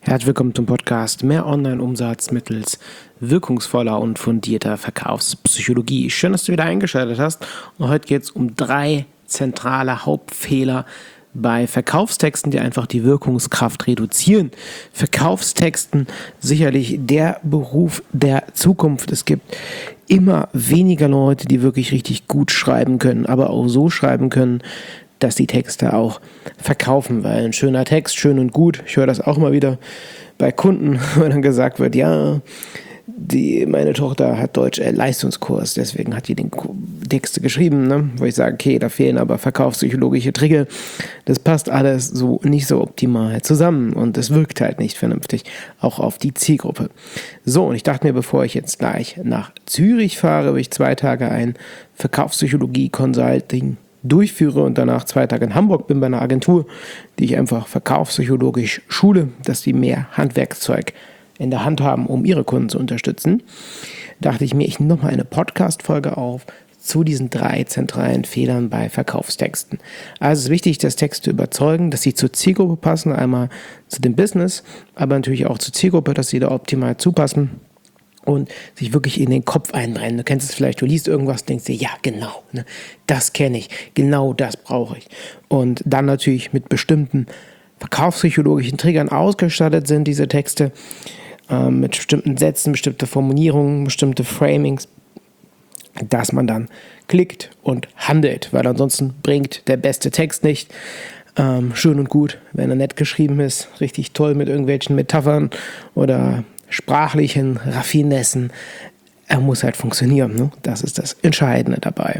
Herzlich willkommen zum Podcast Mehr Online-Umsatz mittels wirkungsvoller und fundierter Verkaufspsychologie. Schön, dass du wieder eingeschaltet hast. Und heute geht es um 3 zentrale Hauptfehler bei Verkaufstexten, die einfach die Wirkungskraft reduzieren. Verkaufstexten sicherlich der Beruf der Zukunft. Es gibt immer weniger Leute, die wirklich richtig gut schreiben können, aber auch so schreiben können, dass die Texte auch verkaufen, weil ein schöner Text, schön und gut, ich höre das auch mal wieder bei Kunden, wo dann gesagt wird, ja, meine Tochter hat Deutsch-Leistungskurs, deswegen hat die den Texte geschrieben, ne? Wo ich sage, okay, da fehlen aber verkaufspsychologische Trigger, das passt alles so nicht so optimal zusammen und es wirkt halt nicht vernünftig, auch auf die Zielgruppe. So, und ich dachte mir, bevor ich jetzt gleich nach Zürich fahre, wo ich 2 Tage ein Verkaufspsychologie-Consulting durchführe und danach 2 Tage in Hamburg bin bei einer Agentur, die ich einfach verkaufspsychologisch schule, dass die mehr Handwerkszeug in der Hand haben, um ihre Kunden zu unterstützen, dachte ich mir, ich nehme nochmal eine Podcast-Folge auf zu diesen 3 zentralen Fehlern bei Verkaufstexten. Also es ist wichtig, dass Texte überzeugen, dass sie zur Zielgruppe passen, einmal zu dem Business, aber natürlich auch zur Zielgruppe, dass sie da optimal zupassen und sich wirklich in den Kopf einbrennen. Du kennst es vielleicht, du liest irgendwas, denkst dir, ja genau, ne, das kenne ich, genau das brauche ich. Und dann natürlich mit bestimmten verkaufspsychologischen Triggern ausgestattet sind diese Texte, mit bestimmten Sätzen, bestimmte Formulierungen, bestimmte Framings, dass man dann klickt und handelt, weil ansonsten bringt der beste Text nicht. Schön und gut, wenn er nett geschrieben ist, richtig toll mit irgendwelchen Metaphern oder sprachlichen Raffinessen. Er muss halt funktionieren, ne? Das ist das Entscheidende dabei.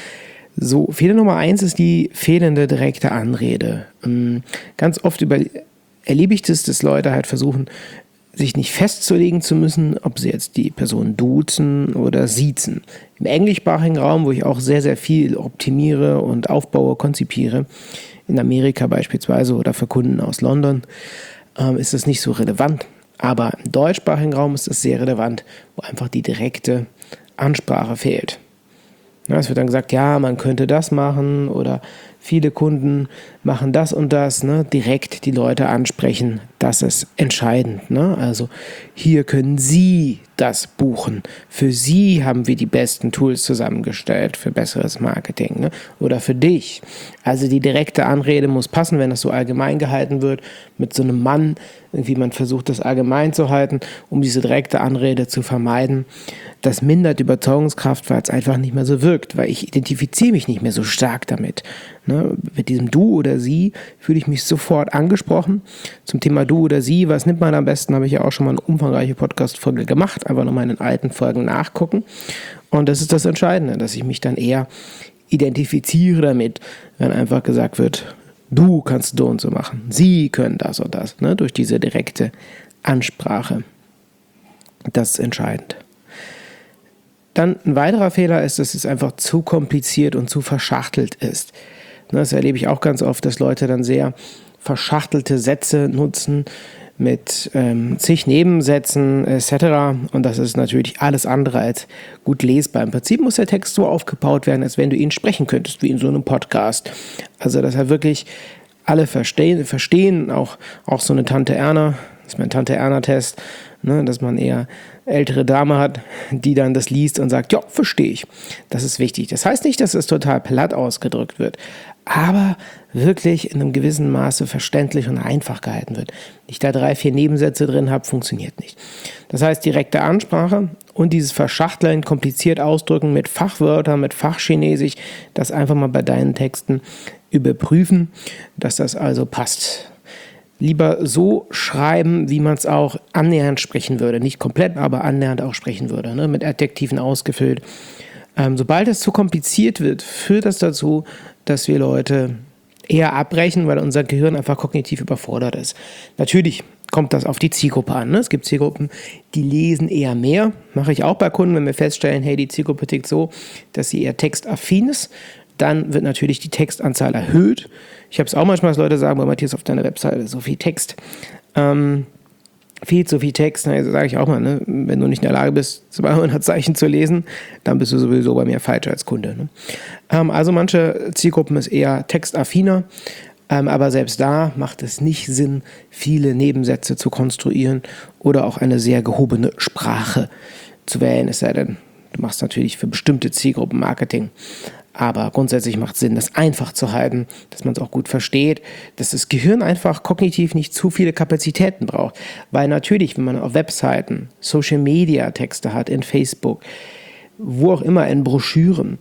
So, Fehler Nummer 1 ist die fehlende direkte Anrede. Ganz oft erlebe ich das, dass Leute halt versuchen, sich nicht festzulegen zu müssen, ob sie jetzt die Person duzen oder siezen. Im englischsprachigen Raum, wo ich auch sehr, sehr viel optimiere und aufbaue, konzipiere, in Amerika beispielsweise oder für Kunden aus London, ist das nicht so relevant. Aber im deutschsprachigen Raum ist das sehr relevant, wo einfach die direkte Ansprache fehlt. Ja, es wird dann gesagt, ja, man könnte das machen oder viele Kunden machen das und das, ne? Direkt die Leute ansprechen, das ist entscheidend. Ne? Also hier können Sie das buchen. Für Sie haben wir die besten Tools zusammengestellt für besseres Marketing, ne? Oder für dich. Also die direkte Anrede muss passen, wenn das so allgemein gehalten wird, mit so einem Mann, irgendwie man versucht das allgemein zu halten, um diese direkte Anrede zu vermeiden. Das mindert die Überzeugungskraft, weil es einfach nicht mehr so wirkt, weil ich identifiziere mich nicht mehr so stark damit. Ne? Mit diesem Du oder Sie fühle ich mich sofort angesprochen. Zum Thema Du oder Sie, was nimmt man am besten, habe ich ja auch schon mal eine umfangreiche Podcast-Folge gemacht, einfach nochmal in den alten Folgen nachgucken. Und das ist das Entscheidende, dass ich mich dann eher identifiziere damit, wenn einfach gesagt wird, du kannst so und so machen, Sie können das und das, ne? Durch diese direkte Ansprache. Das ist entscheidend. Dann ein weiterer Fehler ist, dass es einfach zu kompliziert und zu verschachtelt ist. Das erlebe ich auch ganz oft, dass Leute dann sehr verschachtelte Sätze nutzen mit zig Nebensätzen etc. Und das ist natürlich alles andere als gut lesbar. Im Prinzip muss der Text so aufgebaut werden, als wenn du ihn sprechen könntest, wie in so einem Podcast. Also dass er wirklich alle verstehen, auch so eine Tante Erna, das ist mein Tante-Erna-Test, ne, dass man eher ältere Dame hat, die dann das liest und sagt, ja, verstehe ich. Das ist wichtig. Das heißt nicht, dass es total platt ausgedrückt wird, aber wirklich in einem gewissen Maße verständlich und einfach gehalten wird. Wenn ich da 3, 4 Nebensätze drin habe, funktioniert nicht. Das heißt, direkte Ansprache und dieses Verschachteln, kompliziert ausdrücken mit Fachwörtern, mit Fachchinesisch, das einfach mal bei deinen Texten überprüfen, dass das also passt. Lieber so schreiben, wie man es auch annähernd sprechen würde. Nicht komplett, aber annähernd auch sprechen würde, ne? Mit Adjektiven ausgefüllt. Sobald es zu kompliziert wird, führt das dazu, dass wir Leute eher abbrechen, weil unser Gehirn einfach kognitiv überfordert ist. Natürlich kommt das auf die Zielgruppe an. Ne? Es gibt Zielgruppen, die lesen eher mehr. Mache ich auch bei Kunden, wenn wir feststellen, hey, die Zielgruppe tickt so, dass sie eher textaffin ist. Dann wird natürlich die Textanzahl erhöht. Ich habe es auch manchmal, dass Leute sagen, Matthias, auf deiner Webseite so viel Text. Viel zu viel Text, sage ich auch mal, ne? Wenn du nicht in der Lage bist, 200 Zeichen zu lesen, dann bist du sowieso bei mir falsch als Kunde. Ne? Also manche Zielgruppen ist eher textaffiner Aber selbst da macht es nicht Sinn, viele Nebensätze zu konstruieren oder auch eine sehr gehobene Sprache zu wählen, es sei denn, du machst natürlich für bestimmte Zielgruppen Marketing. Aber grundsätzlich macht es Sinn, das einfach zu halten, dass man es auch gut versteht, dass das Gehirn einfach kognitiv nicht zu viele Kapazitäten braucht. Weil natürlich, wenn man auf Webseiten, Social-Media-Texte hat, in Facebook, wo auch immer, in Broschüren,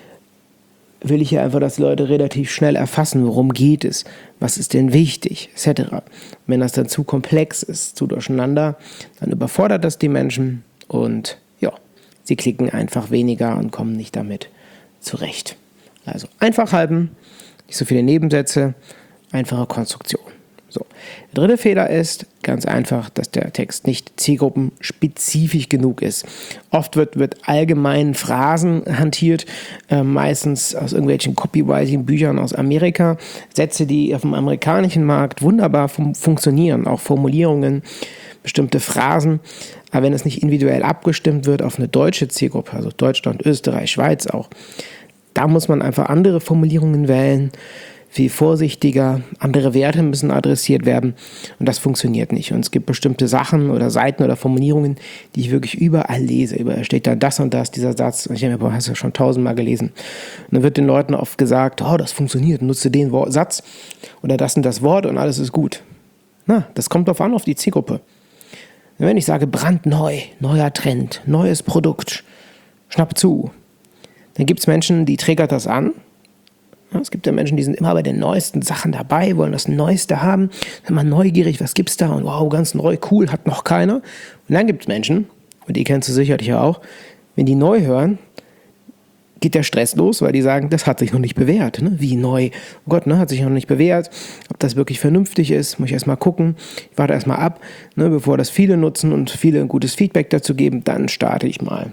will ich ja einfach, dass Leute relativ schnell erfassen, worum geht es, was ist denn wichtig, etc. Wenn das dann zu komplex ist, zu durcheinander, dann überfordert das die Menschen und ja, sie klicken einfach weniger und kommen nicht damit zurecht. Also einfach halten, nicht so viele Nebensätze, einfache Konstruktion. So. Der dritte Fehler ist ganz einfach, dass der Text nicht zielgruppenspezifisch genug ist. Oft wird allgemein Phrasen hantiert, meistens aus irgendwelchen Copywriting-Büchern aus Amerika. Sätze, die auf dem amerikanischen Markt wunderbar funktionieren, auch Formulierungen, bestimmte Phrasen. Aber wenn es nicht individuell abgestimmt wird auf eine deutsche Zielgruppe, also Deutschland, Österreich, Schweiz auch, da muss man einfach andere Formulierungen wählen, viel vorsichtiger, andere Werte müssen adressiert werden und das funktioniert nicht. Und es gibt bestimmte Sachen oder Seiten oder Formulierungen, die ich wirklich überall lese. Überall steht da das und das, dieser Satz. Und ich denke mir, hast du schon 1000-mal gelesen. Und dann wird den Leuten oft gesagt, oh, das funktioniert, nutze den Satz oder das und das Wort und alles ist gut. Na, das kommt drauf an, auf die Zielgruppe. Wenn ich sage brandneu, neuer Trend, neues Produkt, schnapp zu, dann gibt es Menschen, die triggert das an. Ja, es gibt ja Menschen, die sind immer bei den neuesten Sachen dabei, wollen das Neueste haben, sind mal neugierig, was gibt's da und wow, ganz neu, cool, hat noch keiner. Und dann gibt es Menschen, und die kennst du sicherlich auch, wenn die neu hören, geht der Stress los, weil die sagen, das hat sich noch nicht bewährt. Ne? Wie neu? Oh Gott, ne, hat sich noch nicht bewährt. Ob das wirklich vernünftig ist, muss ich erstmal gucken. Ich warte erstmal ab, ne, bevor das viele nutzen und viele ein gutes Feedback dazu geben, dann starte ich mal.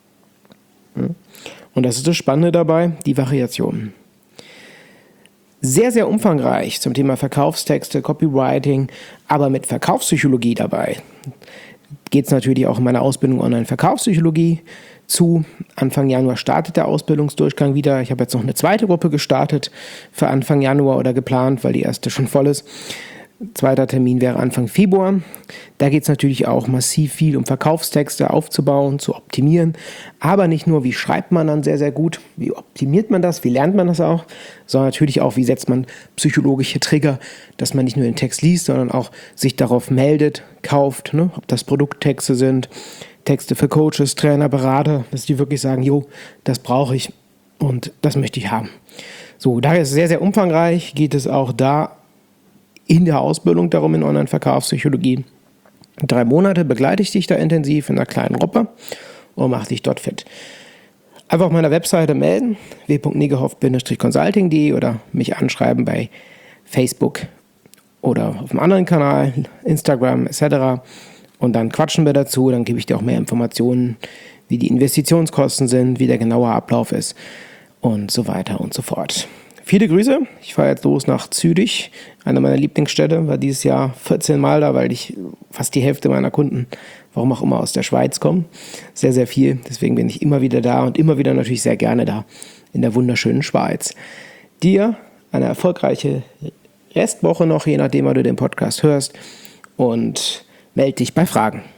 Und das ist das Spannende dabei, die Variationen. Sehr, sehr umfangreich zum Thema Verkaufstexte, Copywriting, aber mit Verkaufspsychologie dabei. Geht es natürlich auch in meiner Ausbildung Online-Verkaufspsychologie zu. Anfang Januar startet der Ausbildungsdurchgang wieder. Ich habe jetzt noch eine zweite Gruppe gestartet für Anfang Januar oder geplant, weil die erste schon voll ist. Zweiter Termin wäre Anfang Februar. Da geht es natürlich auch massiv viel um Verkaufstexte aufzubauen, zu optimieren. Aber nicht nur, wie schreibt man dann sehr, sehr gut, wie optimiert man das, wie lernt man das auch, sondern natürlich auch, wie setzt man psychologische Trigger, dass man nicht nur den Text liest, sondern auch sich darauf meldet, kauft, ne? Ob das Produkttexte sind, Texte für Coaches, Trainer, Berater, dass die wirklich sagen, jo, das brauche ich und das möchte ich haben. So, daher ist es sehr, sehr umfangreich, geht es auch da in der Ausbildung darum in Online-Verkaufspsychologie. 3 Monate begleite ich dich da intensiv in einer kleinen Gruppe und mache dich dort fit. Einfach auf meiner Webseite melden, w.negehoff-consulting.de oder mich anschreiben bei Facebook oder auf einem anderen Kanal, Instagram etc. Und dann quatschen wir dazu, dann gebe ich dir auch mehr Informationen, wie die Investitionskosten sind, wie der genaue Ablauf ist und so weiter und so fort. Viele Grüße, ich fahre jetzt los nach Zürich, eine meiner Lieblingsstädte, war dieses Jahr 14 Mal da, weil fast die Hälfte meiner Kunden, warum auch immer, aus der Schweiz kommen. Sehr, sehr viel, deswegen bin ich immer wieder da und immer wieder natürlich sehr gerne da in der wunderschönen Schweiz. Dir eine erfolgreiche Restwoche noch, je nachdem, wann du den Podcast hörst und melde dich bei Fragen.